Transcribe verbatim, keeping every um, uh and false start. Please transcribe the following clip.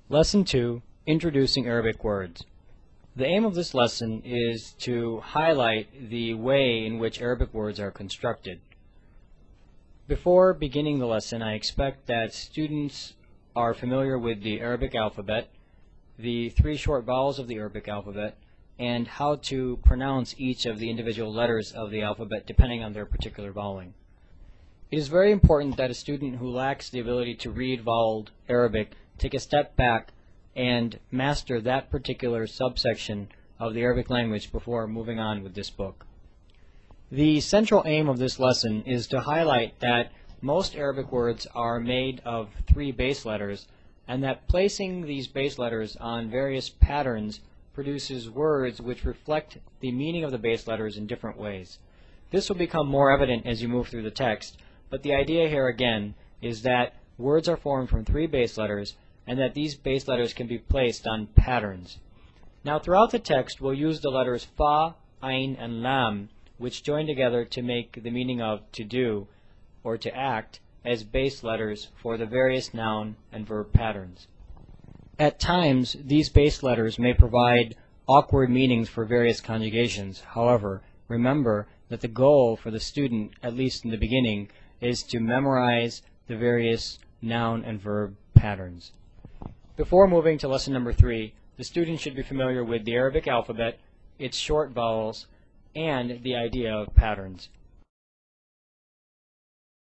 Lesson two, Introducing Arabic Words. The aim of this lesson is to highlight the way in which Arabic words are constructed. Before beginning the lesson, I expect that students are familiar with the Arabic alphabet, the three short vowels of the Arabic alphabet, and how to pronounce each of the individual letters of the alphabet depending on their particular vowelling. It is very important that a student who lacks the ability to read voweled Arabic take a step back and master that particular subsection of the Arabic language before moving on with this book. The central aim of this lesson is to highlight that most Arabic words are made of three base letters, and that placing these base letters on various patterns produces words which reflect the meaning of the base letters in different ways. This will become more evident as you move through the text, but the idea here again is that words are formed from three base letters and that these base letters can be placed on patterns. Now throughout the text we'll use the letters fa, ain, and lam, which join together to make the meaning of to do or to act as base letters for the various noun and verb patterns. At times these base letters may provide awkward meanings for various conjugations. However, remember that the goal for the student, at least in the beginning, is to memorize the various noun and verb patterns. Before moving to lesson number three, the student should be familiar with the Arabic alphabet, its short vowels, and the idea of patterns.